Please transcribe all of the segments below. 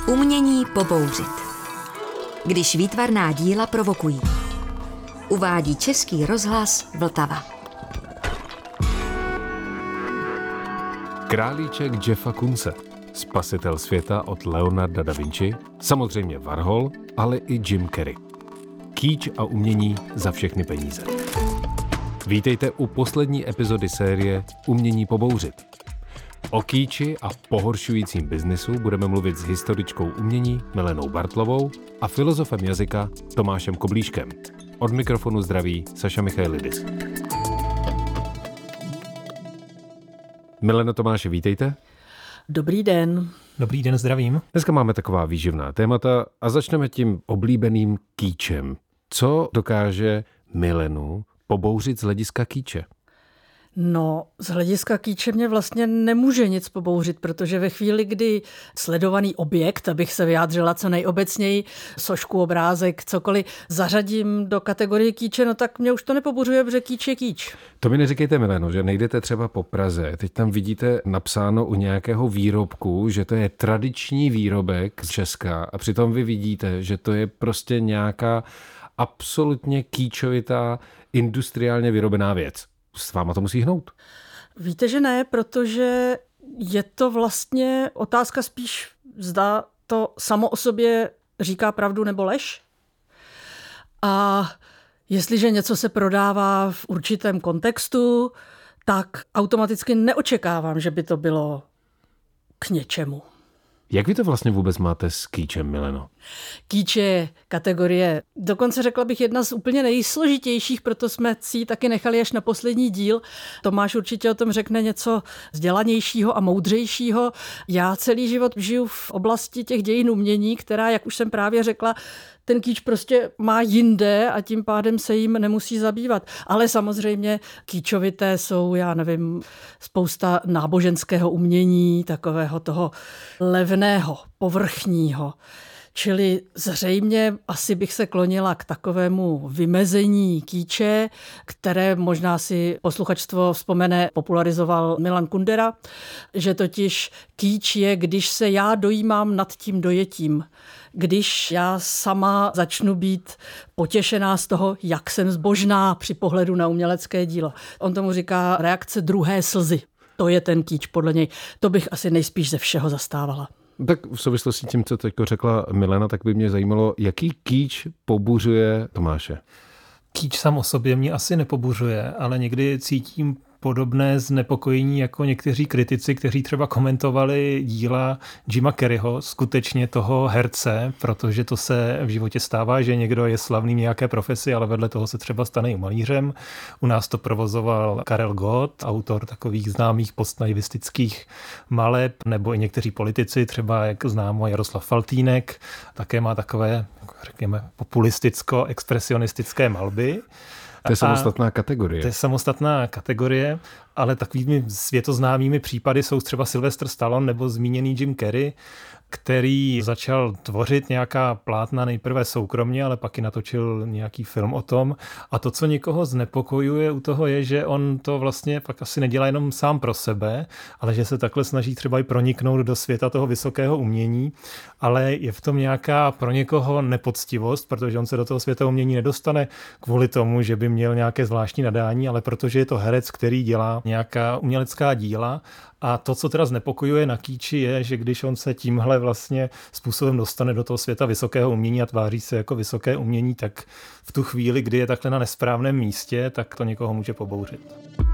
Umění pobouřit. Když výtvarná díla provokují. Uvádí Český rozhlas Vltava. Králíček Jeffa Koonse, spasitel světa od Leonarda da Vinci, samozřejmě Warhol, ale i Jim Carrey. Kýč a umění za všechny peníze. Vítejte u poslední epizody série Umění pobouřit. O kýči a pohoršujícím biznisu budeme mluvit s historičkou umění Milenou Bartlovou a filozofem jazyka Tomášem Koblíškem. Od mikrofonu zdraví Saša Michailidis. Mileno, Tomáše, vítejte. Dobrý den. Dobrý den, zdravím. Dneska máme taková výživná témata a začneme tím oblíbeným kýčem. Co dokáže Milenu pobouřit z hlediska kýče? No, z hlediska kýče mě vlastně nemůže nic pobouřit, protože ve chvíli, kdy sledovaný objekt, abych se vyjádřila co nejobecněji, sošku, obrázek, cokoliv, zařadím do kategorie kýče, no tak mě už to nepobuřuje, protože kýč je kýč. To mi neříkejte, Mileno, že nejdete třeba po Praze, teď tam vidíte napsáno u nějakého výrobku, že to je tradiční výrobek z Česka a přitom vy vidíte, že to je prostě nějaká absolutně kýčovitá, industriálně vyrobená věc. S váma to musí hnout. Víte, že ne, protože je to vlastně otázka spíš, zda to samo o sobě říká pravdu nebo lež. A jestliže něco se prodává v určitém kontextu, tak automaticky neočekávám, že by to bylo k něčemu. Jak vy to vlastně vůbec máte s kýčem, Mileno? Kýč je kategorie, dokonce řekla bych jedna z úplně nejsložitějších, proto jsme si ji taky nechali až na poslední díl. Tomáš určitě o tom řekne něco vzdělanějšího a moudřejšího. Já celý život žiju v oblasti těch dějin umění, která, jak už jsem právě řekla, ten kýč prostě má jinde a tím pádem se jim nemusí zabývat. Ale samozřejmě kýčovité jsou, já nevím, spousta náboženského umění, takového toho levného, povrchního. Čili zřejmě asi bych se klonila k takovému vymezení kýče, které možná si posluchačstvo vzpomene, popularizoval Milan Kundera, že totiž kýč je, když se já dojímám nad tím dojetím. Když já sama začnu být potěšená z toho, jak jsem zbožná při pohledu na umělecké dílo. On tomu říká reakce druhé slzy. To je ten kýč podle něj. To bych asi nejspíš ze všeho zastávala. Tak v souvislosti s tím, co teď řekla Milena, tak by mě zajímalo, jaký kýč pobuřuje Tomáše? Kýč sám o sobě mě asi nepobuřuje, ale někdy cítím podobné znepokojení jako někteří kritici, kteří třeba komentovali díla Jima Carreyho, skutečně toho herce, protože to se v životě stává, že někdo je slavný v nějaké profesi, ale vedle toho se třeba stane i malířem. U nás to provozoval Karel Gott, autor takových známých postnaivistických maleb, nebo i někteří politici, třeba jak známo Jaroslav Faltýnek, také má takové, řekněme, populisticko-expresionistické malby. To je samostatná kategorie. To je samostatná kategorie, ale takovými světoznámými případy jsou třeba Sylvester Stallone nebo zmíněný Jim Carrey, který začal tvořit nějaká plátna nejprve soukromně, ale pak i natočil nějaký film o tom. A to, co někoho znepokojuje u toho, je, že on to vlastně pak asi nedělá jenom sám pro sebe, ale že se takhle snaží třeba i proniknout do světa toho vysokého umění, ale je v tom nějaká pro někoho nepoctivost, protože on se do toho světa umění nedostane kvůli tomu, že by měl nějaké zvláštní nadání, ale protože je to herec, který dělá nějaká umělecká díla. A to, co teda znepokojuje na kýči, je, že když on se tímhle vlastně způsobem dostane do toho světa vysokého umění a tváří se jako vysoké umění, tak v tu chvíli, kdy je takhle na nesprávném místě, tak to někoho může pobouřit.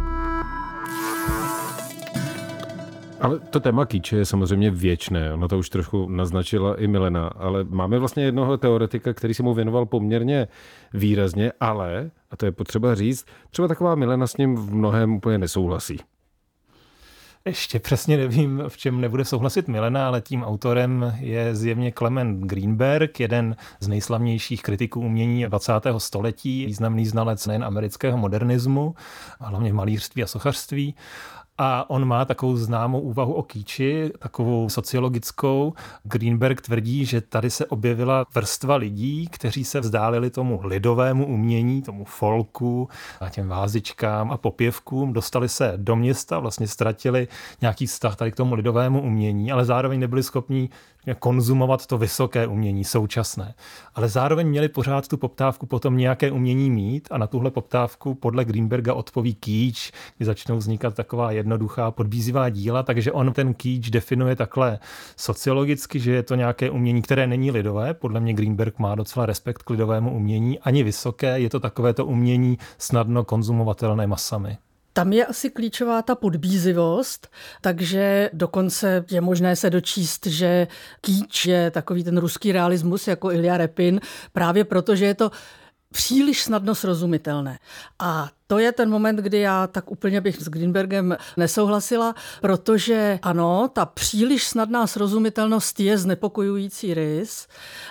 Ale to téma kýče je samozřejmě věčné, ono to už trošku naznačila i Milena, ale máme vlastně jednoho teoretika, který se mu věnoval poměrně výrazně, ale, a to je potřeba říct, třeba taková Milena s ním v mnohém úplně nesouhlasí. Ještě přesně nevím, v čem nebude souhlasit Milena, ale tím autorem je zjevně Clement Greenberg, jeden z nejslavnějších kritiků umění 20. století, významný znalec nejen amerického modernismu, a hlavně malířství a sochařství. A on má takovou známou úvahu o kýči, takovou sociologickou. Greenberg tvrdí, že tady se objevila vrstva lidí, kteří se vzdálili tomu lidovému umění, tomu folku a těm vázičkám a popěvkům, dostali se do města, vlastně ztratili nějaký vztah tady k tomu lidovému umění, ale zároveň nebyli schopní konzumovat to vysoké umění současné. Ale zároveň měli pořád tu poptávku potom nějaké umění mít a na tuhle poptávku podle Greenberga odpoví kýč, kdy začnou vznikat taková jednoduchá podbízivá díla, takže on ten kýč definuje takhle sociologicky, že je to nějaké umění, které není lidové. Podle mě Greenberg má docela respekt k lidovému umění, ani vysoké, je to takovéto umění snadno konzumovatelné masami. Tam je asi klíčová ta podbízivost, takže dokonce je možné se dočíst, že kýč je takový ten ruský realismus jako Ilja Repin, právě proto, že je to příliš snadno srozumitelné. A to je ten moment, kdy já tak úplně bych s Greenbergem nesouhlasila, protože ano, ta příliš snadná srozumitelnost je znepokojující rys,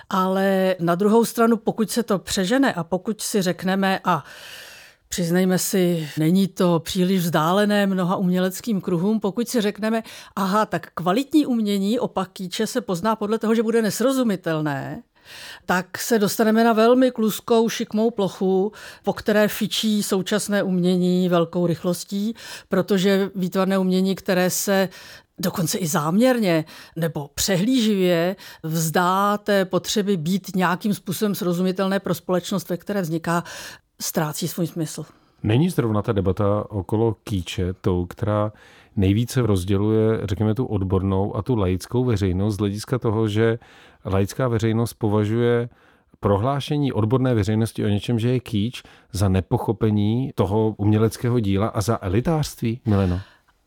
ale na druhou stranu, pokud se to přežene a pokud si řekneme a přiznejme si, není to příliš vzdálené mnoha uměleckým kruhům, pokud si řekneme, aha, tak kvalitní umění, opak kýče, se pozná podle toho, že bude nesrozumitelné, tak se dostaneme na velmi kluskou, šikmou plochu, po které fičí současné umění velkou rychlostí, protože výtvarné umění, které se dokonce i záměrně nebo přehlíživě vzdá té potřeby být nějakým způsobem srozumitelné pro společnost, ve které vzniká, ztrácí svůj smysl. Není zrovna ta debata okolo kýče tou, která nejvíce rozděluje, řekněme, tu odbornou a tu laickou veřejnost z hlediska toho, že laická veřejnost považuje prohlášení odborné veřejnosti o něčem, že je kýč, za nepochopení toho uměleckého díla a za elitářství, Mileno?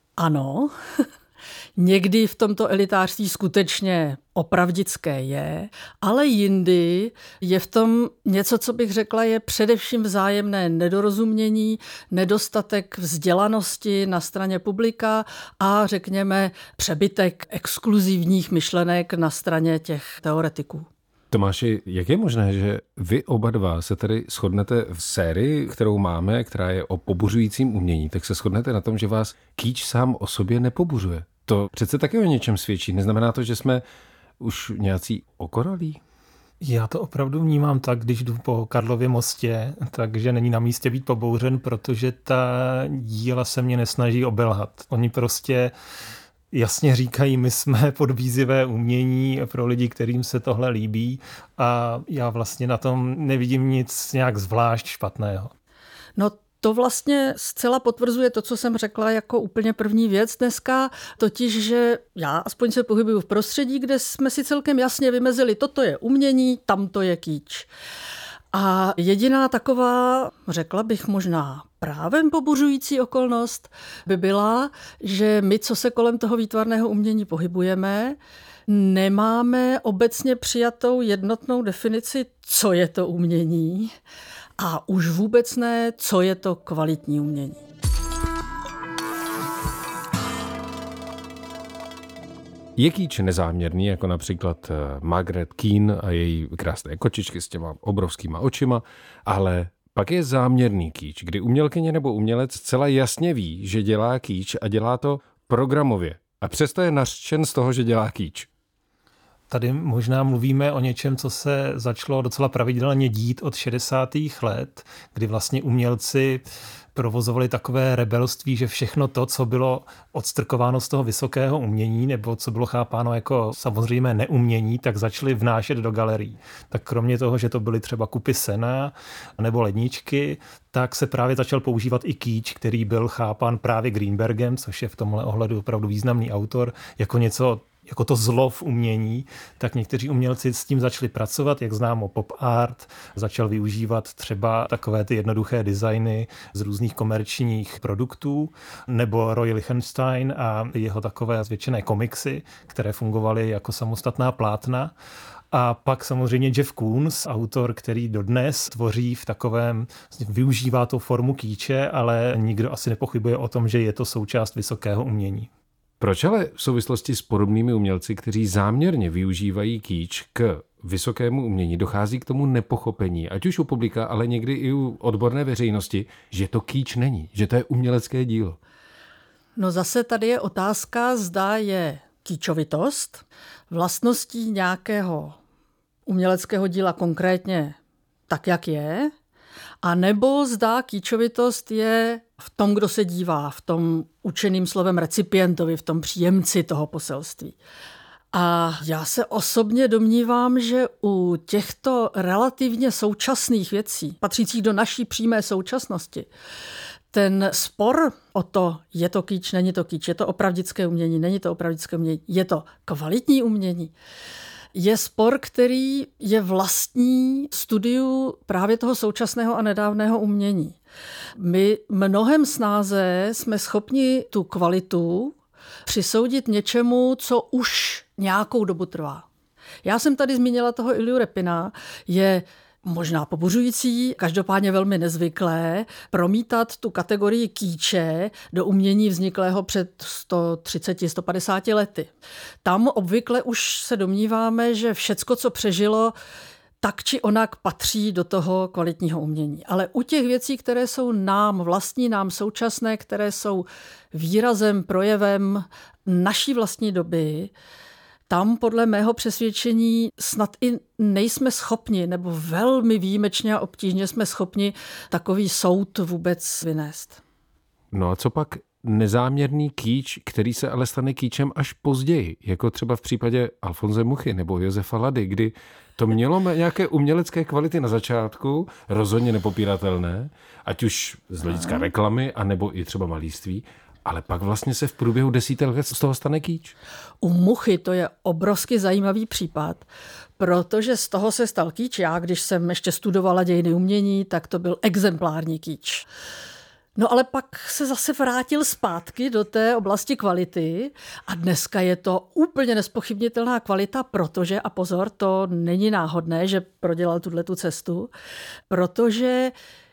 Ano, někdy v tomto elitářství skutečně opravdické je, ale jindy je v tom něco, co bych řekla, je především vzájemné nedorozumění, nedostatek vzdělanosti na straně publika a řekněme přebytek exkluzivních myšlenek na straně těch teoretiků. Tomáši, jak je možné, že vy oba dva se tady shodnete v sérii, kterou máme, která je o pobuřujícím umění, tak se shodnete na tom, že vás kýč sám o sobě nepobuřuje? To přece taky o něčem svědčí. Neznamená to, že jsme už nějací okoralí? Já to opravdu vnímám tak, když jdu po Karlově mostě, takže není na místě být pobouřen, protože ta díla se mě nesnaží obelhat. Oni prostě jasně říkají, my jsme podbízivé umění pro lidi, kterým se tohle líbí a já vlastně na tom nevidím nic nějak zvlášť špatného. No to vlastně zcela potvrzuje to, co jsem řekla jako úplně první věc dneska, totiž, že já aspoň se pohybuju v prostředí, kde jsme si celkem jasně vymezili, toto je umění, tamto je kýč. A jediná taková, řekla bych možná právem pobuřující okolnost, by byla, že my, co se kolem toho výtvarného umění pohybujeme, nemáme obecně přijatou jednotnou definici, co je to umění a už vůbec ne, co je to kvalitní umění. Je kýč nezáměrný, jako například Margaret Keane a její krásné kočičky s těma obrovskýma očima, ale pak je záměrný kýč, kdy umělkyně nebo umělec zcela jasně ví, že dělá kýč a dělá to programově. A přesto je nařčen z toho, že dělá kýč. Tady možná mluvíme o něčem, co se začalo docela pravidelně dít od 60. let, kdy vlastně umělci provozovali takové rebelství, že všechno to, co bylo odstrkováno z toho vysokého umění, nebo co bylo chápáno jako samozřejmě neumění, tak začali vnášet do galerií. Tak kromě toho, že to byly třeba kupy sena nebo ledničky, tak se právě začal používat i kýč, který byl chápán právě Greenbergem, což je v tomhle ohledu opravdu významný autor, jako něco jako to zlo v umění, tak někteří umělci s tím začali pracovat, jak známo pop art, začal využívat třeba takové ty jednoduché designy z různých komerčních produktů, nebo Roy Lichtenstein a jeho takové zvětšené komiksy, které fungovaly jako samostatná plátna. A pak samozřejmě Jeff Koons, autor, který dodnes tvoří v takovém, využívá tu formu kýče, ale nikdo asi nepochybuje o tom, že je to součást vysokého umění. Proč ale v souvislosti s podobnými umělci, kteří záměrně využívají kýč k vysokému umění, dochází k tomu nepochopení, ať už u publika, ale někdy i u odborné veřejnosti, že to kýč není, že to je umělecké dílo? No zase tady je otázka, zda je kýčovitost vlastností nějakého uměleckého díla konkrétně tak, jak je, a nebo zda kýčovitost je v tom, kdo se dívá, v tom učeným slovem recipientovi, v tom příjemci toho poselství. A já se osobně domnívám, že u těchto relativně současných věcí, patřících do naší přímé současnosti, ten spor o to, je to kýč, není to kýč, je to opravdické umění, není to opravdické umění, je to kvalitní umění, je spor, který je vlastní studiu právě toho současného a nedávného umění. My mnohem snáze jsme schopni tu kvalitu přisoudit něčemu, co už nějakou dobu trvá. Já jsem tady zmínila toho Ilju Repina, je možná pobuřující, každopádně velmi nezvyklé, promítat tu kategorii kýče do umění vzniklého před 130-150 lety. Tam obvykle už se domníváme, že všecko, co přežilo, tak či onak patří do toho kvalitního umění. Ale u těch věcí, které jsou nám vlastní, nám současné, které jsou výrazem, projevem naší vlastní doby, tam podle mého přesvědčení snad i nejsme schopni, nebo velmi výjimečně a obtížně jsme schopni takový soud vůbec vynést. No a co pak nezáměrný kýč, který se ale stane kýčem až později, jako třeba v případě Alfonse Muchy nebo Josefa Lady, kdy to mělo nějaké umělecké kvality na začátku, rozhodně nepopíratelné, ať už z hlediska reklamy, anebo i třeba malířství, ale pak vlastně se v průběhu desítek let z toho stane kýč. U Muchy to je obrovsky zajímavý případ, protože z toho se stal kýč. Já, když jsem ještě studovala dějiny umění, tak to byl exemplární kýč. No ale pak se zase vrátil zpátky do té oblasti kvality a dneska je to úplně nespochybnitelná kvalita, protože, a pozor, to není náhodné, že prodělal tuhletu cestu, protože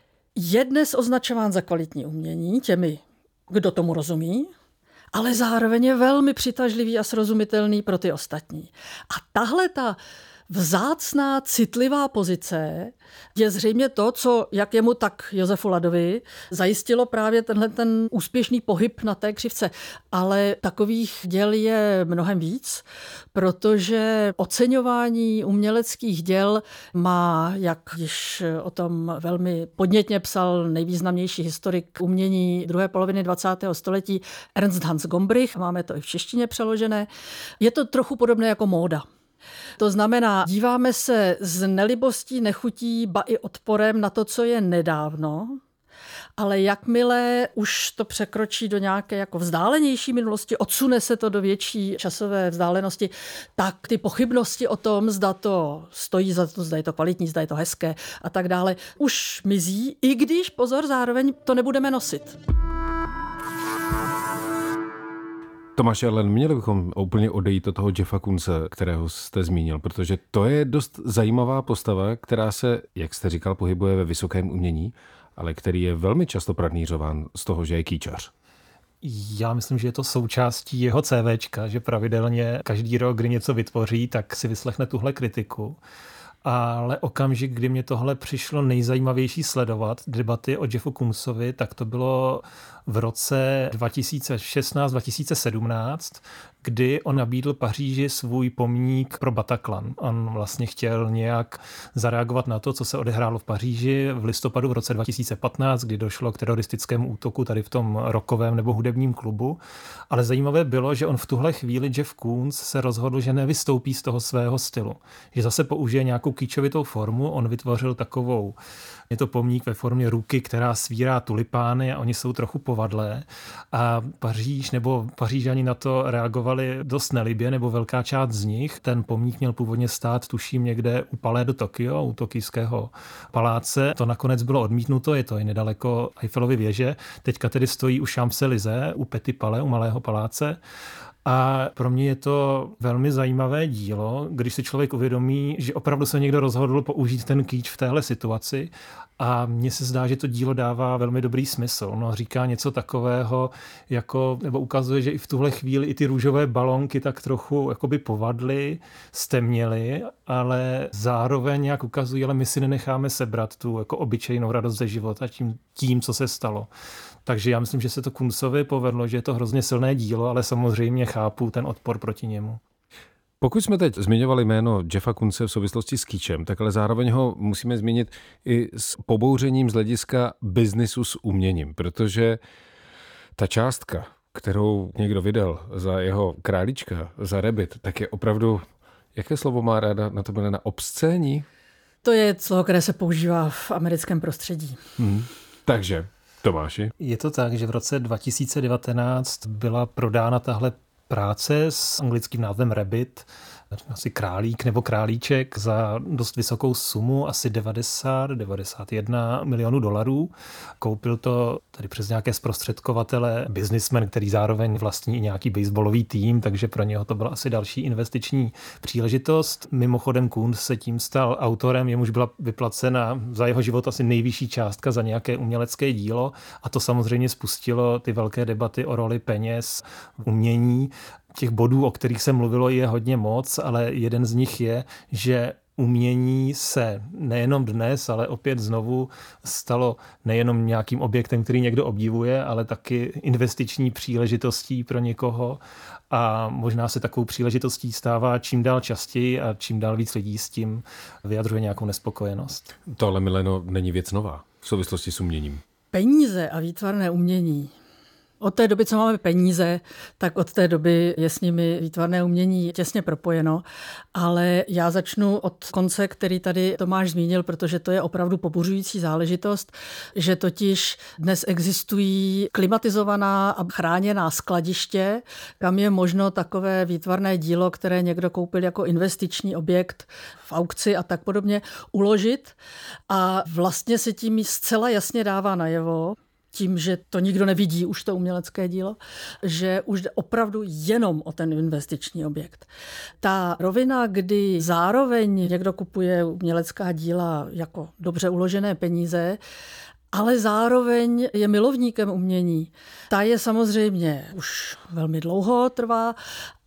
je dnes označován za kvalitní umění těmi, kdo tomu rozumí, ale zároveň je velmi přitažlivý a srozumitelný pro ty ostatní. A tahle ta vzácná, citlivá pozice je zřejmě to, co jak jemu, tak Josefu Ladovi zajistilo právě ten úspěšný pohyb na té křivce. Ale takových děl je mnohem víc, protože oceňování uměleckých děl má, jak již o tom velmi podnětně psal nejvýznamnější historik umění druhé poloviny 20. století Ernst Hans Gombrich, máme to i v češtině přeložené, je to trochu podobné jako móda. To znamená, díváme se s nelibostí, nechutí, ba i odporem na to, co je nedávno, ale jakmile už to překročí do nějaké jako vzdálenější minulosti, odsune se to do větší časové vzdálenosti, tak ty pochybnosti o tom, zda to stojí za to, zda je to kvalitní, zda je to hezké a tak dále, už mizí, i když, pozor, zároveň to nebudeme nosit. Tomáš, ale měli bychom úplně odejít od toho Jeffa Koonse, kterého jste zmínil, protože to je dost zajímavá postava, která se, jak jste říkal, pohybuje ve vysokém umění, ale který je velmi často pranýřován z toho, že je kýčař. Já myslím, že je to součástí jeho CVčka, že pravidelně každý rok, kdy něco vytvoří, tak si vyslechne tuhle kritiku. Ale okamžik, kdy mě tohle přišlo nejzajímavější sledovat, debaty o Jeffu Koonsovi, tak to bylo v roce 2016-2017, kdy on nabídl Paříži svůj pomník pro Bataclan. On vlastně chtěl nějak zareagovat na to, co se odehrálo v Paříži v listopadu v roce 2015, kdy došlo k teroristickému útoku tady v tom rockovém nebo hudebním klubu. Ale zajímavé bylo, že on v tuhle chvíli Jeff Koons se rozhodl, že nevystoupí z toho svého stylu. Že zase použije nějakou kýčovitou formu. On vytvořil takovou, je to pomník ve formě ruky, která svírá tulipány a oni jsou trochu povadlé. A Paříž nebo Pařížani na to reagovali dost nelibě, nebo velká část z nich. Ten pomník měl původně stát, tuším, někde u Palais de Tokio, u tokijského paláce. To nakonec bylo odmítnuto, je to i nedaleko Eiffelovy věže. Teďka tedy stojí u Champs-Élysées, u Petit Palais, u Malého paláce. A pro mě je to velmi zajímavé dílo, když si člověk uvědomí, že opravdu se někdo rozhodl použít ten kýč v téhle situaci a mně se zdá, že to dílo dává velmi dobrý smysl. No, říká něco takového, jako, nebo ukazuje, že i v tuhle chvíli i ty růžové balonky tak trochu jakoby povadly, stemněly, ale zároveň nějak ukazují, ale my si nenecháme sebrat tu jako obyčejnou radost ze života tím, co se stalo. Takže já myslím, že se to Kunzovi povedlo, že je to hrozně silné dílo, ale samozřejmě chápu ten odpor proti němu. Pokud jsme teď zmiňovali jméno Jeffa Kunze v souvislosti s kýčem, tak ale zároveň ho musíme zmínit i s pobouřením z hlediska biznisu s uměním, protože ta částka, kterou někdo vydal za jeho králíčka, za Rabbit, tak je opravdu, jaké slovo má ráda na to Milena, obscénní? To je slovo, které se používá v americkém prostředí. Takže, Tomáši? Je to tak, že v roce 2019 byla prodána tahle práce s anglickým názvem Rabbit, asi králík nebo králíček, za dost vysokou sumu, asi 91 milionů dolarů. Koupil to tady přes nějaké zprostředkovatele businessman, který zároveň vlastní i nějaký baseballový tým, takže pro něho to byla asi další investiční příležitost. Mimochodem Kunz se tím stal autorem, jemuž byla vyplacena za jeho život asi nejvyšší částka za nějaké umělecké dílo, a to samozřejmě spustilo ty velké debaty o roli peněz v umění. Těch bodů, o kterých se mluvilo, je hodně moc, ale jeden z nich je, že umění se nejenom dnes, ale opět znovu stalo nejenom nějakým objektem, který někdo obdivuje, ale taky investiční příležitostí pro někoho, a možná se takovou příležitostí stává čím dál častěji a čím dál víc lidí s tím vyjadřuje nějakou nespokojenost. To ale, Mileno, není věc nová v souvislosti s uměním. Peníze a výtvarné umění. Od té doby, co máme peníze, tak od té doby je s nimi výtvarné umění těsně propojeno. Ale já začnu od konce, který tady Tomáš zmínil, protože to je opravdu pobuřující záležitost, že totiž dnes existují klimatizovaná a chráněná skladiště, kam je možno takové výtvarné dílo, které někdo koupil jako investiční objekt v aukci a tak podobně, uložit. A vlastně se tím zcela jasně dává najevo, tím, že to nikdo nevidí, už to umělecké dílo, že už jde opravdu jenom o ten investiční objekt. Ta rovina, kdy zároveň někdo kupuje umělecká díla jako dobře uložené peníze, ale zároveň je milovníkem umění. Ta je samozřejmě už velmi dlouho trvá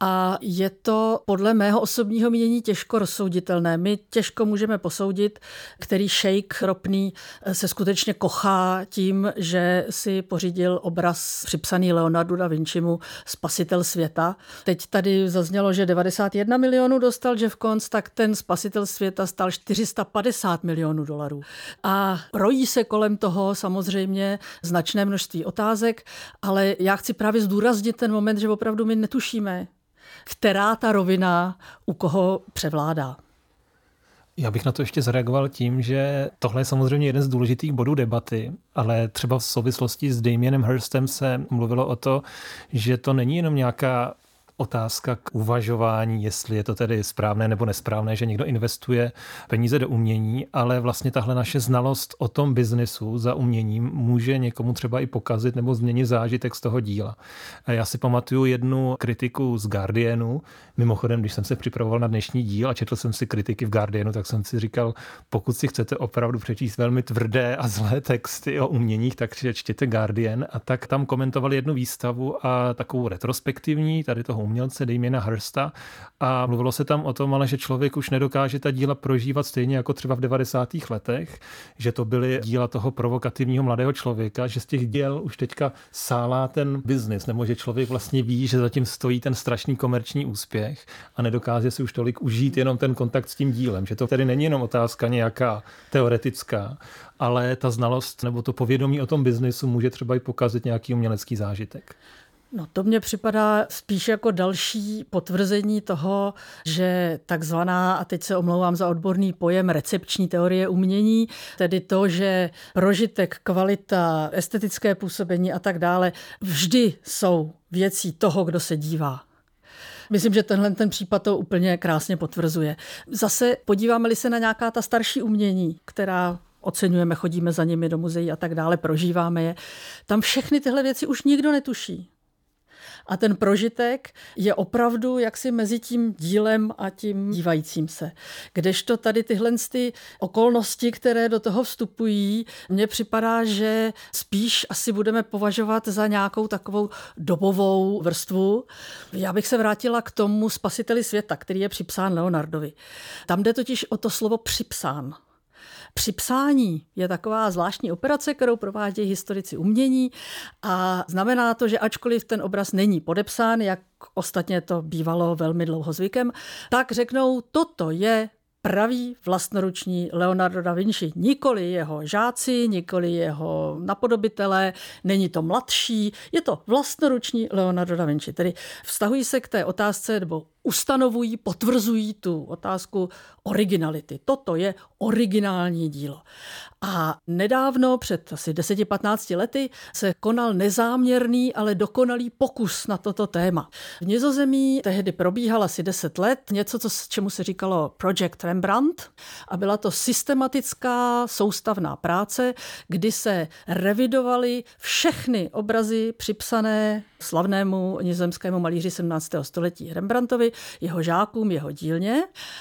a je to podle mého osobního mínění těžko rozsouditelné. My těžko můžeme posoudit, který šejk ropný se skutečně kochá tím, že si pořídil obraz připsaný Leonardu da Vincimu Spasitel světa. Teď tady zaznělo, že 91 milionů dostal Jeff Koons, tak ten Spasitel světa stal 450 milionů dolarů. A rojí se kolem toho samozřejmě značné množství otázek, ale já chci právě zdůraznit ten moment, že opravdu my netušíme, která ta rovina u koho převládá. Já bych na to ještě zareagoval tím, že tohle je samozřejmě jeden z důležitých bodů debaty, ale třeba v souvislosti s Damienem Hirstem se mluvilo o to, že to není jenom nějaká otázka k uvažování, jestli je to tedy správné nebo nesprávné, že někdo investuje peníze do umění, ale vlastně tahle naše znalost o tom biznesu za uměním může někomu třeba i pokazit nebo změnit zážitek z toho díla. Já si pamatuju jednu kritiku z Guardianu. Mimochodem, když jsem se připravoval na dnešní díl a četl jsem si kritiky v Guardianu, tak jsem si říkal, pokud si chcete opravdu přečíst velmi tvrdé a zlé texty o uměních, tak čtěte Guardian. A tak tam komentovali jednu výstavu a takovou retrospektivní, tady toho umělce Damiena Hirsta, a mluvilo se tam o tom, ale že člověk už nedokáže ta díla prožívat stejně jako třeba v 90. letech, že to byly díla toho provokativního mladého člověka, že z těch děl už teďka sálá ten biznis, nebo že člověk vlastně ví, že zatím stojí ten strašný komerční úspěch a nedokáže si už tolik užít jenom ten kontakt s tím dílem, že to tedy není jenom otázka nějaká teoretická, ale ta znalost nebo to povědomí o tom biznisu může třeba i pokazit nějaký umělecký zážitek. No to mně připadá spíš jako další potvrzení toho, že takzvaná, a teď se omlouvám za odborný pojem, recepční teorie umění, tedy to, že prožitek, kvalita, estetické působení a tak dále vždy jsou věcí toho, kdo se dívá. Myslím, že tenhle ten případ to úplně krásně potvrzuje. Zase podíváme-li se na nějaká ta starší umění, která oceňujeme, chodíme za nimi do muzeí a tak dále, prožíváme je, tam všechny tyhle věci už nikdo netuší. A ten prožitek je opravdu jaksi mezi tím dílem a tím dívajícím se. Kdežto tady tyhle ty okolnosti, které do toho vstupují, mně připadá, že spíš asi budeme považovat za nějakou takovou dobovou vrstvu. Já bych se vrátila k tomu Spasiteli světa, který je připsán Leonardovi. Tam jde totiž o to slovo připsán. Připsání je taková zvláštní operace, kterou provádějí historici umění a znamená to, že ačkoliv ten obraz není podepsán, jak ostatně to bývalo velmi dlouho zvykem, tak řeknou, toto je pravý vlastnoruční Leonardo da Vinci. Nikoli jeho žáci, nikoli jeho napodobitelé, není to mladší, je to vlastnoruční Leonardo da Vinci. Tedy vztahují se k té otázce, nebo ustanovují, potvrzují tu otázku originality. Toto je originální dílo. A nedávno, před asi 10-15 lety, se konal nezáměrný, ale dokonalý pokus na toto téma. V Nizozemí tehdy probíhal asi 10 let něco, čemu se říkalo Project Rembrandt a byla to systematická soustavná práce, kdy se revidovaly všechny obrazy připsané slavnému nizozemskému malíři 17. století Rembrandtovi, jeho žákům, jeho dílně.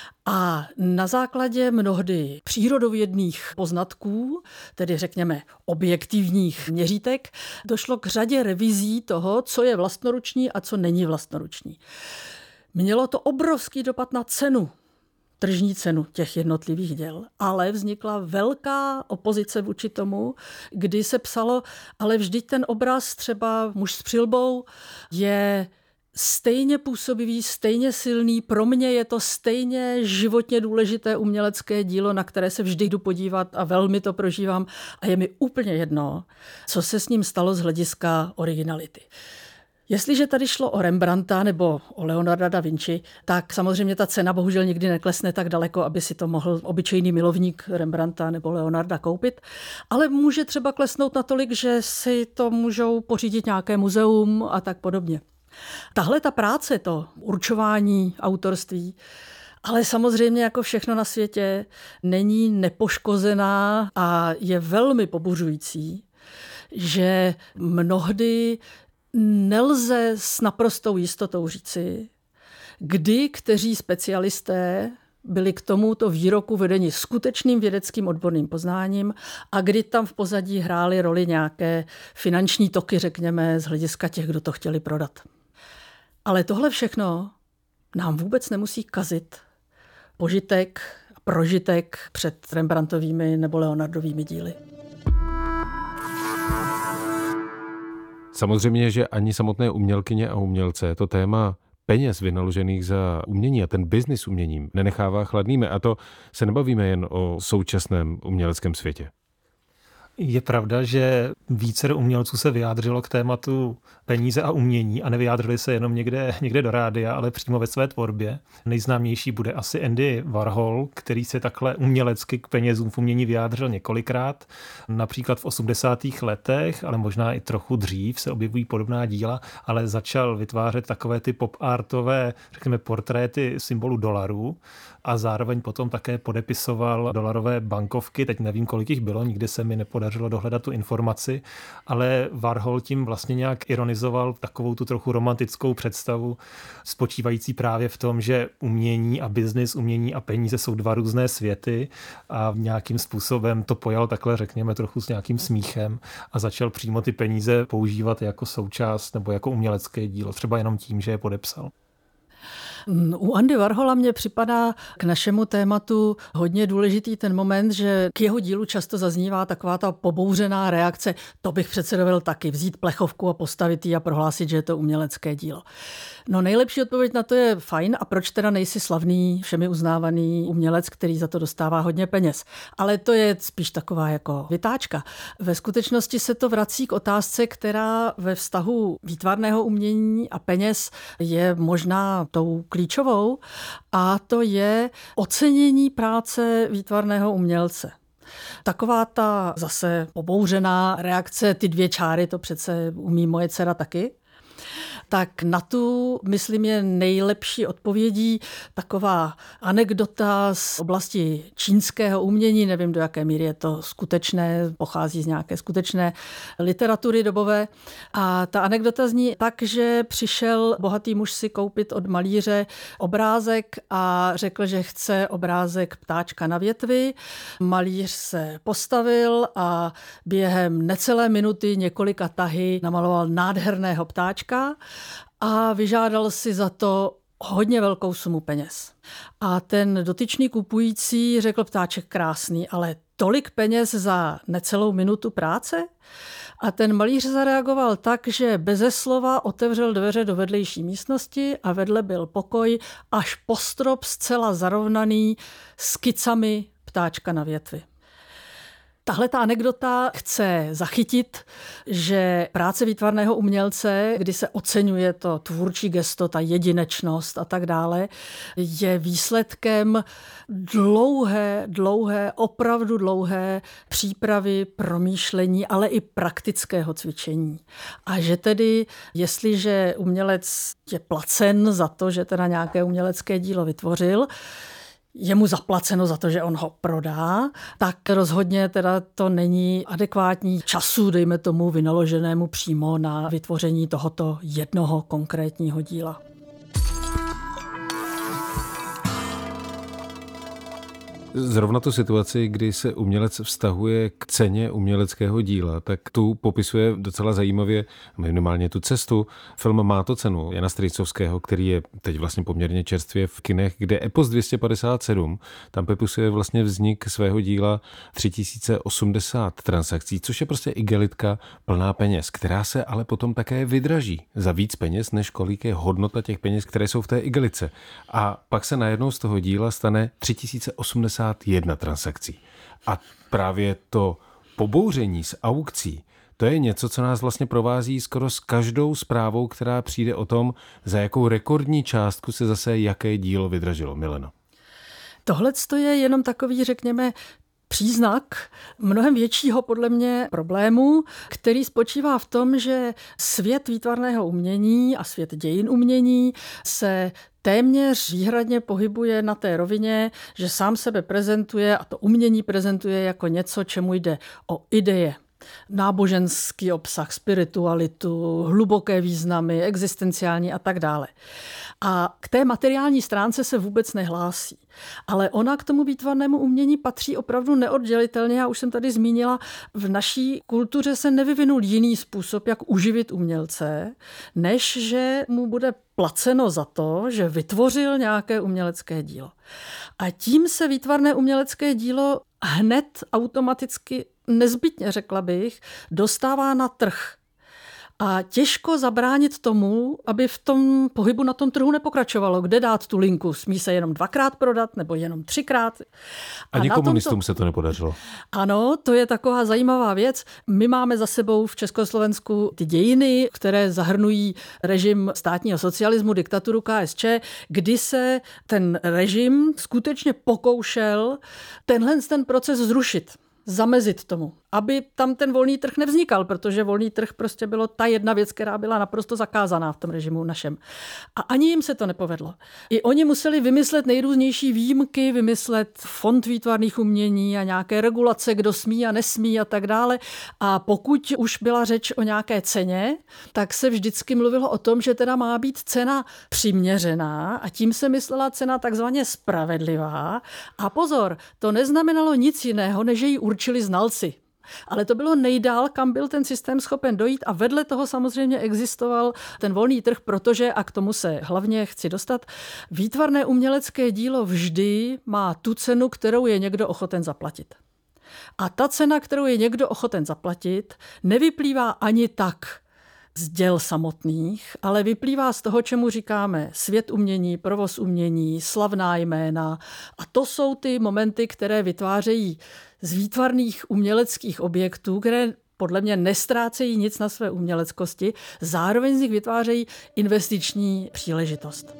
A na základě mnohdy přírodovědných poznatků, tedy řekněme objektivních měřítek, došlo k řadě revizí toho, co je vlastnoruční a co není vlastnoruční. Mělo to obrovský dopad na cenu, tržní cenu těch jednotlivých děl, ale vznikla velká opozice vůči tomu, kdy se psalo, ale vždyť ten obraz, třeba muž s přilbou, je stejně působivý, stejně silný. Pro mě je to stejně životně důležité umělecké dílo, na které se vždy jdu podívat a velmi to prožívám a je mi úplně jedno, co se s ním stalo z hlediska originality. Jestliže tady šlo o Rembrandta nebo o Leonarda da Vinci, tak samozřejmě ta cena bohužel nikdy neklesne tak daleko, aby si to mohl obyčejný milovník Rembrandta nebo Leonarda koupit, ale může třeba klesnout natolik, že si to můžou pořídit nějaké muzeum a tak podobně. Tahle ta práce, to určování autorství, ale samozřejmě jako všechno na světě není nepoškozená a je velmi pobuřující, že mnohdy nelze s naprostou jistotou říci, kdy kteří specialisté byli k tomuto výroku vedeni skutečným vědeckým odborným poznáním a kdy tam v pozadí hrály roli nějaké finanční toky, řekněme, z hlediska těch, kdo to chtěli prodat. Ale tohle všechno nám vůbec nemusí kazit požitek a prožitek před Rembrandtovými nebo Leonardovými díly. Samozřejmě, že ani samotné umělkyně a umělce to téma peněz vynaložených za umění a ten biznis uměním nenechává chladnými. A to se nebavíme jen o současném uměleckém světě. Je pravda, že více umělců se vyjádřilo k tématu peníze a umění a nevyjádřili se jenom někde do rádia, ale přímo ve své tvorbě. Nejznámější bude asi Andy Warhol, který se takhle umělecky k penězům v umění vyjádřil několikrát. Například v 80. letech, ale možná i trochu dřív se objevují podobná díla, ale začal vytvářet takové ty pop-artové, řekněme, portréty symbolu dolarů a zároveň potom také podepisoval dolarové bankovky. Teď nevím, kolik jich bylo, nikdy se mi nepodařilo dohledat tu informaci, ale Warhol tím vlastně nějak ironizoval takovou tu trochu romantickou představu, spočívající právě v tom, že umění a biznis, umění a peníze jsou dva různé světy a nějakým způsobem to pojal takhle, řekněme, trochu s nějakým smíchem a začal přímo ty peníze používat jako součást nebo jako umělecké dílo, třeba jenom tím, že je podepsal. U Andy Warhola mně připadá k našemu tématu hodně důležitý ten moment, že k jeho dílu často zaznívá taková ta pobouřená reakce, to bych přece dovedl taky, vzít plechovku a postavit ji a prohlásit, že je to umělecké dílo. No nejlepší odpověď na to je fajn a proč teda nejsi slavný, všemi uznávaný umělec, který za to dostává hodně peněz. Ale to je spíš taková jako vytáčka. Ve skutečnosti se to vrací k otázce, která ve vztahu výtvarného umění a peněz je možná tou klíčovou a to je ocenění práce výtvarného umělce. Taková ta zase pobouřená reakce, ty dvě čáry, to přece umí moje dcera taky. Tak na tu, myslím, je nejlepší odpovědí taková anekdota z oblasti čínského umění, nevím, do jaké míry je to skutečné, pochází z nějaké skutečné literatury dobové. A ta anekdota zní tak, že přišel bohatý muž si koupit od malíře obrázek a řekl, že chce obrázek ptáčka na větvi. Malíř se postavil a během necelé minuty několika tahy namaloval nádherného ptáčka a vyžádal si za to hodně velkou sumu peněz. A ten dotyčný kupující řekl: ptáček krásný, ale tolik peněz za necelou minutu práce? A ten malíř zareagoval tak, že beze slova otevřel dveře do vedlejší místnosti a vedle byl pokoj až po strop zcela zarovnaný skicami ptáčka na větvi. Tahle ta anekdota chce zachytit, že práce výtvarného umělce, kdy se oceňuje to tvůrčí gesto, ta jedinečnost a tak dále, je výsledkem opravdu dlouhé přípravy, promýšlení, ale i praktického cvičení. A že tedy, jestliže umělec je placen za to, že teda nějaké umělecké dílo vytvořil, je mu zaplaceno za to, že on ho prodá, tak rozhodně teda to není adekvátní času, dejme tomu, vynaloženému přímo na vytvoření tohoto jednoho konkrétního díla. Zrovna tu situaci, kdy se umělec vztahuje k ceně uměleckého díla, tak tu popisuje docela zajímavě minimálně tu cestu. Film Má to cenu Jana Strýcovského, který je teď vlastně poměrně čerstvě v kinech, kde Epos 257, tam popisuje vlastně vznik svého díla 3080 transakcí, což je prostě igelitka plná peněz, která se ale potom také vydraží za víc peněz, než kolik je hodnota těch peněz, které jsou v té igelice. A pak se najednou z toho díla stane 3081 transakcí. A právě to pobouření z aukcí, to je něco, co nás vlastně provází skoro s každou zprávou, která přijde o tom, za jakou rekordní částku se zase jaké dílo vydražilo. Mileno. Tohleto je jenom takový, řekněme, příznak mnohem většího podle mě problému, který spočívá v tom, že svět výtvarného umění a svět dějin umění se téměř výhradně pohybuje na té rovině, že sám sebe prezentuje a to umění prezentuje jako něco, čemu jde o ideje. Náboženský obsah, spiritualitu, hluboké významy, existenciální a tak dále. A k té materiální stránce se vůbec nehlásí. Ale ona k tomu výtvarnému umění patří opravdu neoddělitelně. Já už jsem tady zmínila, v naší kultuře se nevyvinul jiný způsob, jak uživit umělce, než že mu bude placeno za to, že vytvořil nějaké umělecké dílo. A tím se výtvarné umělecké dílo hned automaticky, nezbytně řekla bych, dostává na trh. A těžko zabránit tomu, aby v tom pohybu na tom trhu nepokračovalo. Kde dát tu linku? Smí se jenom 2krát prodat nebo jenom 3krát? Ani komunistům se to nepodařilo. Ano, to je taková zajímavá věc. My máme za sebou v Československu ty dějiny, které zahrnují režim státního socialismu, diktaturu KSČ, kdy se ten režim skutečně pokoušel ten proces zrušit. Zamezit tomu, aby tam ten volný trh nevznikal, protože volný trh prostě bylo ta jedna věc, která byla naprosto zakázaná v tom režimu našem. A ani jim se to nepovedlo. I oni museli vymyslet nejrůznější výjimky, vymyslet fond výtvarných umění a nějaké regulace, kdo smí a nesmí a tak dále. A pokud už byla řeč o nějaké ceně, tak se vždycky mluvilo o tom, že teda má být cena přiměřená a tím se myslela cena takzvaně spravedlivá. A pozor, to neznamenalo nic jiného, než že ji určili znalci. Ale to bylo nejdál, kam byl ten systém schopen dojít a vedle toho samozřejmě existoval ten volný trh, protože, a k tomu se hlavně chci dostat, výtvarné umělecké dílo vždy má tu cenu, kterou je někdo ochoten zaplatit. A ta cena, kterou je někdo ochoten zaplatit, nevyplývá ani tak z děl samotných, ale vyplývá z toho, čemu říkáme svět umění, provoz umění, slavná jména. A to jsou ty momenty, které vytvářejí z výtvarných uměleckých objektů, které podle mě nestrácejí nic na své uměleckosti, zároveň z nich vytvářejí investiční příležitost.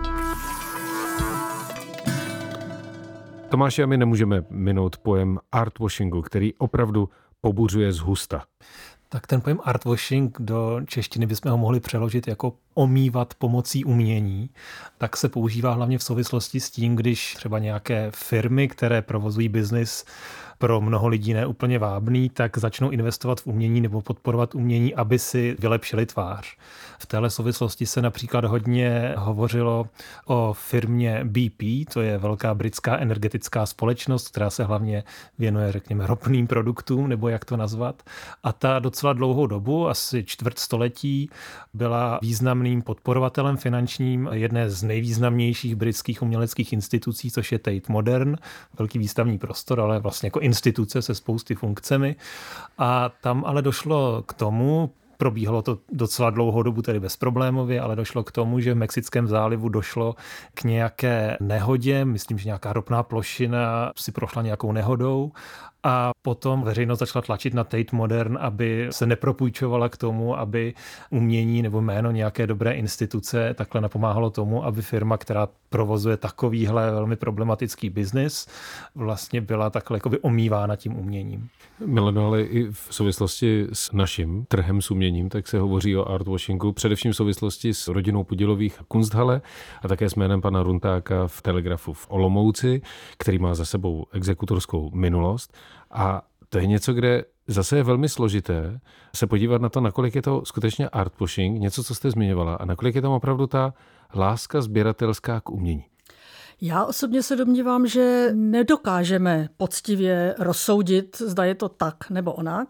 Tomáši, a my nemůžeme minout pojem artwashingu, který opravdu pobuřuje zhusta. Tak ten pojem artwashing do češtiny bychom ho mohli přeložit jako omývat pomocí umění. Tak se používá hlavně v souvislosti s tím, když třeba nějaké firmy, které provozují biznis pro mnoho lidí ne úplně vábný, tak začnou investovat v umění nebo podporovat umění, aby si vylepšili tvář. V téhle souvislosti se například hodně hovořilo o firmě BP, to je velká britská energetická společnost, která se hlavně věnuje, řekněme, ropným produktům, nebo jak to nazvat. A ta docela dlouhou dobu, asi čtvrtstoletí, byla významným podporovatelem finančním jedné z nejvýznamnějších britských uměleckých institucí, což je Tate Modern, velký výstavní prostor, ale vlastně jako instituce se spousty funkcemi. A tam ale došlo k tomu, probíhalo to docela dlouhou dobu, tedy bezproblémově, ale došlo k tomu, že v Mexickém zálivu došlo k nějaké nehodě, myslím, že nějaká ropná plošina si prošla nějakou nehodou a potom veřejnost začala tlačit na Tate Modern, aby se nepropůjčovala k tomu, aby umění nebo jméno nějaké dobré instituce takhle napomáhalo tomu, aby firma, která provozuje takovýhle velmi problematický biznis, vlastně byla takhle jakoby omývána tím uměním. Mileno, ale i v souvislosti s naším trhem s uměním, tak se hovoří o artwashingu, především v souvislosti s rodinou Podilových Kunsthalle a také s jménem pana Runtáka v Telegrafu v Olomouci, který má za sebou exekutorskou minulost. A to je něco, kde zase je velmi složité se podívat na to, nakolik je to skutečně artwashing, něco, co jste zmiňovala, a nakolik je tam opravdu ta láska sběratelská k umění. Já osobně se domnívám, že nedokážeme poctivě rozsoudit, zda je to tak nebo onak,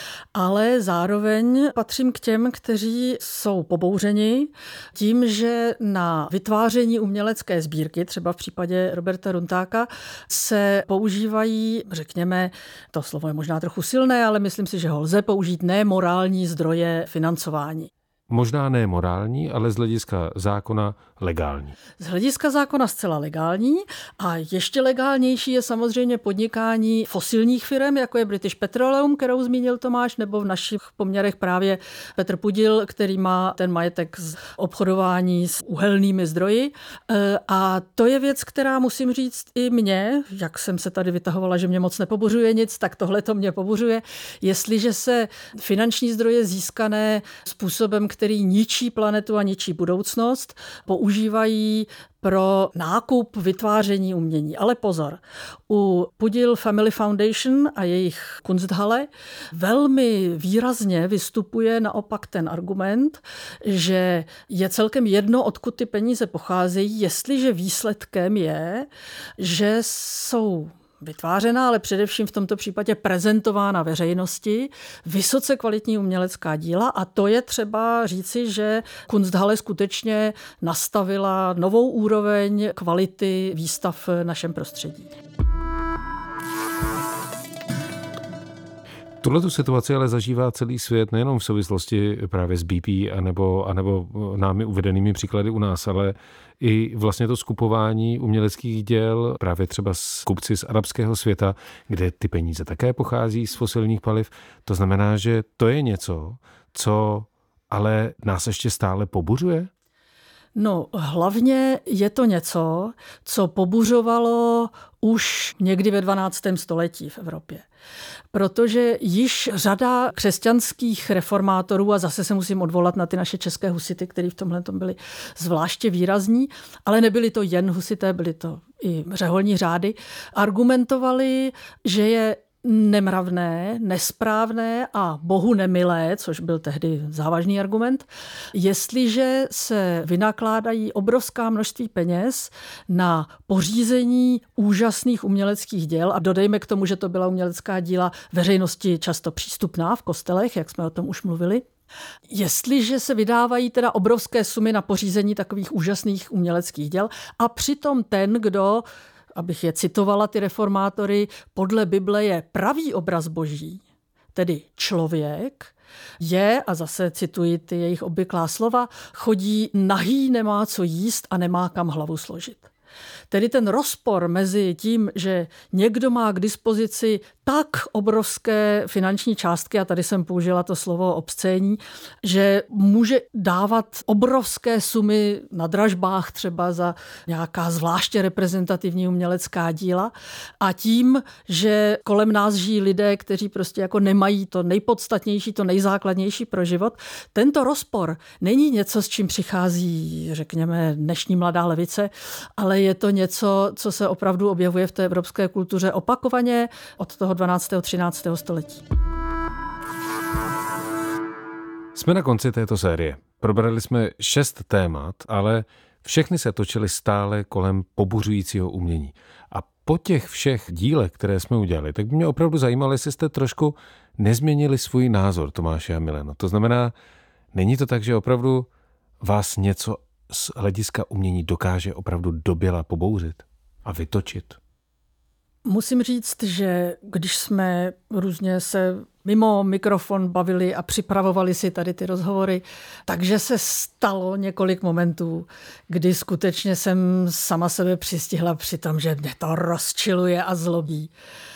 ale zároveň patřím k těm, kteří jsou pobouřeni tím, že na vytváření umělecké sbírky, třeba v případě Roberta Runtáka, se používají, řekněme, to slovo je možná trochu silné, ale myslím si, že ho lze použít, nemorální zdroje financování. Možná ne morální, ale z hlediska zákona legální. Z hlediska zákona zcela legální a ještě legálnější je samozřejmě podnikání fosilních firm, jako je British Petroleum, kterou zmínil Tomáš, nebo v našich poměrech právě Petr Pudil, který má ten majetek z obchodování s uhelnými zdroji. A to je věc, která musím říct i mě, jak jsem se tady vytahovala, že mě moc nepobuřuje nic, tak tohle to mě pobuřuje. Jestliže se finanční zdroje získané způsobem, který ničí planetu a ničí budoucnost, používají pro nákup, vytváření umění. Ale pozor, u Pudil Family Foundation a jejich Kunsthalle velmi výrazně vystupuje naopak ten argument, že je celkem jedno, odkud ty peníze pocházejí, jestliže výsledkem je, že jsou vytvářená, ale především v tomto případě prezentována veřejnosti vysoce kvalitní umělecká díla a to je třeba říci, že Kunsthalle skutečně nastavila novou úroveň kvality výstav v našem prostředí. Tuhletu situaci ale zažívá celý svět nejenom v souvislosti právě s BP anebo námi uvedenými příklady u nás, ale i vlastně to skupování uměleckých děl právě třeba s kupci z arabského světa, kde ty peníze také pochází z fosilních paliv. To znamená, že to je něco, co ale nás ještě stále pobuřuje? No, hlavně je to něco, co pobuřovalo už někdy ve 12. století v Evropě. Protože již řada křesťanských reformátorů, a zase se musím odvolat na ty naše české husity, kteří v tomhle byli zvláště výrazní, ale nebyli to jen husité, byli to i řeholní řády, argumentovali, že je nemravné, nesprávné a Bohu nemilé, což byl tehdy závažný argument, jestliže se vynakládají obrovská množství peněz na pořízení úžasných uměleckých děl a dodejme k tomu, že to byla umělecká díla veřejnosti často přístupná v kostelech, jak jsme o tom už mluvili. Jestliže se vydávají teda obrovské sumy na pořízení takových úžasných uměleckých děl a přitom ten, kdo, abych je citovala, ty reformátory, podle Bible je pravý obraz Boží, tedy člověk, je, a zase cituji ty jejich obvyklá slova, chodí nahý, nemá co jíst a nemá kam hlavu složit. Tedy ten rozpor mezi tím, že někdo má k dispozici tak obrovské finanční částky, a tady jsem použila to slovo obscénní, že může dávat obrovské sumy na dražbách třeba za nějaká zvláště reprezentativní umělecká díla a tím, že kolem nás žijí lidé, kteří prostě jako nemají to nejpodstatnější, to nejzákladnější pro život. Tento rozpor není něco, s čím přichází, řekněme, dnešní mladá levice, ale ale je to něco, co se opravdu objevuje v té evropské kultuře opakovaně od toho 12. 13. století. Jsme na konci této série. Probrali jsme 6 témat, ale všechny se točily stále kolem pobuřujícího umění. A po těch všech dílech, které jsme udělali, tak by mě opravdu zajímalo, jestli jste trošku nezměnili svůj názor, Tomáše a Mileno. To znamená, není to tak, že opravdu vás něco z hlediska umění dokáže opravdu doběla pobouřit a vytočit? Musím říct, že když jsme různě se mimo mikrofon bavili a připravovali si tady ty rozhovory, takže se stalo několik momentů, kdy skutečně jsem sama sebe přistihla při tom, že mě to rozčiluje a zlobí.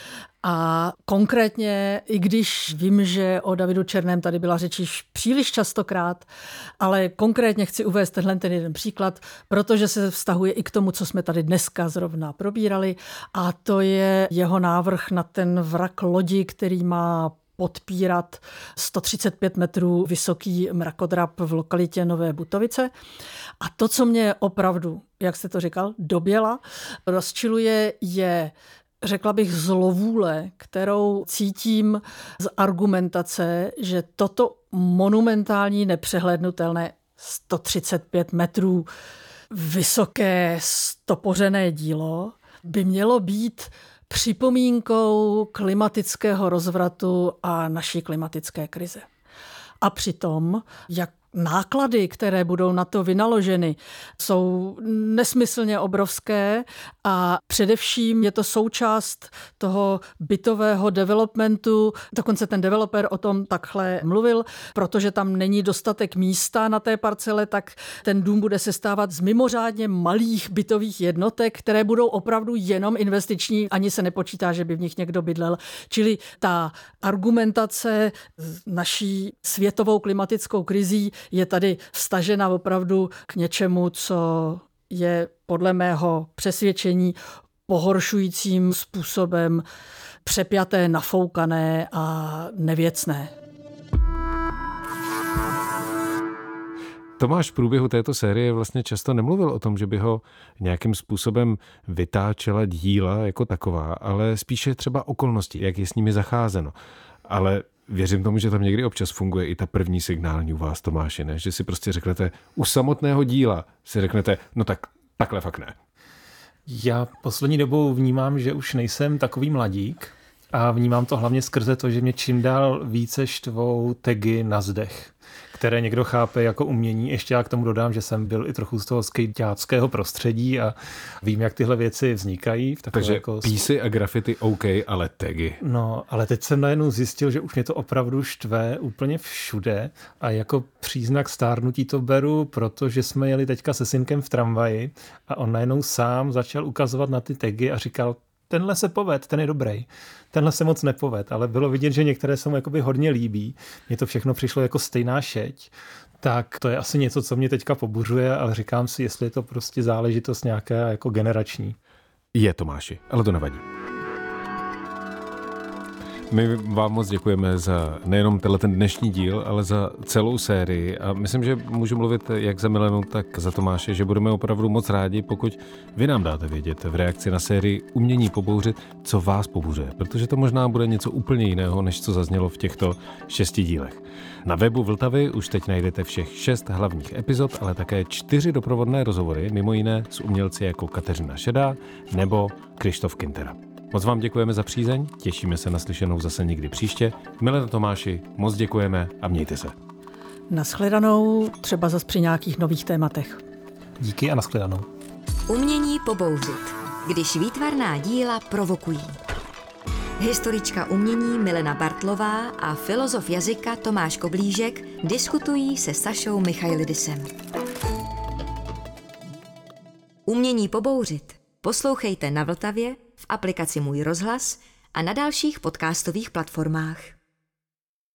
A konkrétně, i když vím, že o Davidu Černém tady byla řeč již příliš častokrát, ale konkrétně chci uvést ten jeden příklad, protože se vztahuje i k tomu, co jsme tady dneska zrovna probírali, a to je jeho návrh na ten vrak lodi, který má podpírat 135 metrů vysoký mrakodrap v lokalitě Nové Butovice. A to, co mě opravdu, jak jste to říkal, doběla, rozčiluje, je, řekla bych, zlovůle, kterou cítím z argumentace, že toto monumentální, nepřehlédnutelné 135 metrů vysoké stopořené dílo by mělo být připomínkou klimatického rozvratu a naší klimatické krize. A přitom, jak náklady, které budou na to vynaloženy, jsou nesmyslně obrovské a především je to součást toho bytového developmentu. Dokonce ten developer o tom takhle mluvil, protože tam není dostatek místa na té parcele, tak ten dům bude sestávat z mimořádně malých bytových jednotek, které budou opravdu jenom investiční, ani se nepočítá, že by v nich někdo bydlel. Čili ta argumentace naší světovou klimatickou krizí je tady vstažena opravdu k něčemu, co je podle mého přesvědčení pohoršujícím způsobem přepjaté, nafoukané a nevěcné. Tomáš v průběhu této série vlastně často nemluvil o tom, že by ho nějakým způsobem vytáčela díla jako taková, ale spíše třeba okolnosti, jak je s nimi zacházeno. Ale věřím tomu, že tam někdy občas funguje i ta první signální u vás, Tomáši, ne? Že si prostě řeknete, u samotného díla si řeknete, no tak takhle fakt ne. Já poslední dobou vnímám, že už nejsem takový mladík a vnímám to hlavně skrze to, že mě čím dál více štvou tagy na zdech, které někdo chápe jako umění. Ještě já k tomu dodám, že jsem byl i trochu z toho skejťáckého prostředí a vím, jak tyhle věci vznikají. Takže jako písy a grafity OK, ale tagy. No, ale teď jsem najednou zjistil, že už mě to opravdu štve úplně všude a jako příznak stárnutí to beru, protože jsme jeli teďka se synkem v tramvaji a on najednou sám začal ukazovat na ty tagy a říkal, tenhle se poved, ten je dobrý. Tenhle se moc nepoved, ale bylo vidět, že některé se mu jakoby hodně líbí. Mně to všechno přišlo jako stejná šeť. Tak to je asi něco, co mě teďka pobuřuje, ale říkám si, jestli je to prostě záležitost nějaká jako generační. Je, Tomáši, ale to nevadí. My vám moc děkujeme za nejenom ten dnešní díl, ale za celou sérii a myslím, že můžu mluvit jak za Milenu, tak za Tomáše, že budeme opravdu moc rádi, pokud vy nám dáte vědět v reakci na sérii Umění pobouřit, co vás pobuřuje, protože to možná bude něco úplně jiného, než co zaznělo v těchto 6 dílech. Na webu Vltavy už teď najdete všech 6 hlavních epizod, ale také 4 doprovodné rozhovory, mimo jiné s umělci jako Kateřina Šedá nebo Krištof Kintera. Moc vám děkujeme za přízeň, těšíme se na slyšenou zase někdy příště. Milena, Tomáši, moc děkujeme a mějte se. Nashledanou, třeba zas při nějakých nových tématech. Díky a nashledanou. Umění pobouřit, když výtvarná díla provokují. Historička umění Milena Bartlová a filozof jazyka Tomáš Koblížek diskutují se Sašou Michailidisem. Umění pobouřit poslouchejte na Vltavě, v aplikaci Můj rozhlas a na dalších podcastových platformách.